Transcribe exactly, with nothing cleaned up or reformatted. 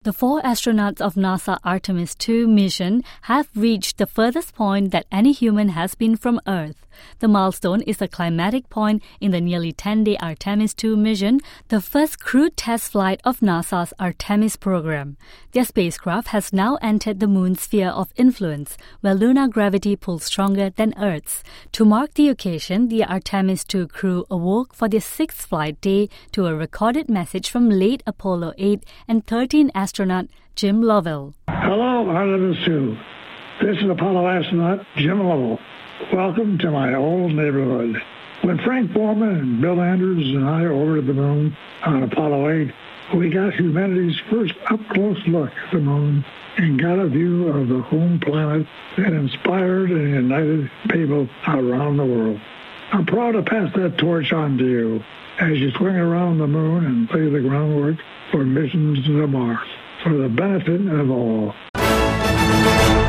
The four astronauts of NASA Artemis two mission have reached the furthest point that any human has been from Earth. The milestone is a climatic point in the nearly ten-day Artemis two mission, the first crewed test flight of NASA's Artemis program. Their spacecraft has now entered the moon's sphere of influence, where lunar gravity pulls stronger than Earth's. To mark the occasion, the Artemis two crew awoke for their sixth flight day to a recorded message from late Apollo eight and thirteen astronaut Jim Lovell. Hello, Artemis two. This is Apollo astronaut Jim Lovell. Welcome to my old neighborhood. When Frank Borman and Bill Andrews and I orbited the moon on Apollo eight, we got humanity's first up-close look at the moon and got a view of the home planet that inspired and united people around the world. I'm proud to pass that torch on to you as you swing around the moon and lay the groundwork for missions to Mars for the benefit of all.